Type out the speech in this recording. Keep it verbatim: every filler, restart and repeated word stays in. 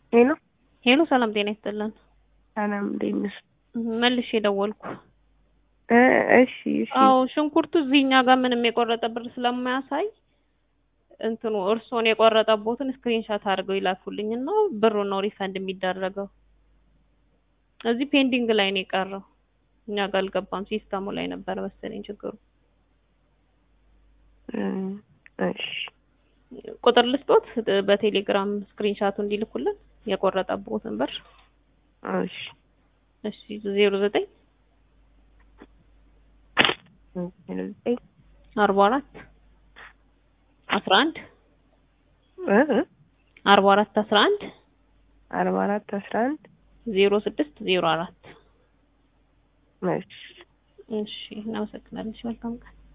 ሄሎ ሄሎ ሰላም ጤና ይስጥልን። ሰላም እንዴት ነሽ? መልሼ ደወልኩ። እ እሺ እሺ አዎ ሽንኩርቱ እዚህኛ ጋር ምንም የቆረጠ ብር ስለማያሳይ እንትኑ እርሶን የቆረጠቦትን ስክሪንሻት አድርገው ይላኩልኝና ብሩ ነው ሪፈንድ የሚደረገው። እዚህ ፔንዲንግ ላይ ነው የቀረው። እኛ ጋር አልገባም፣ ሲስተሙ ላይ ነበር መሰለኝ ችግሩ። እሺ ቁጥር ልስጦት በቴሌግራም ስክሪንሻቱ እንዲልኩልን የቆረጠቦትን ብር። እሺ እሺ ዜሮ ዘጠኝ ዜሮ ዘጠኝ አርባ አራት አስራ አንድ እ አርባ አራት አስራ አንድ አርባ አራት አስራ አንድ ዜሮ ስድስት ዜሮ አራት። እሺ እሺ እናመሰግናለን። መልካም ቀን።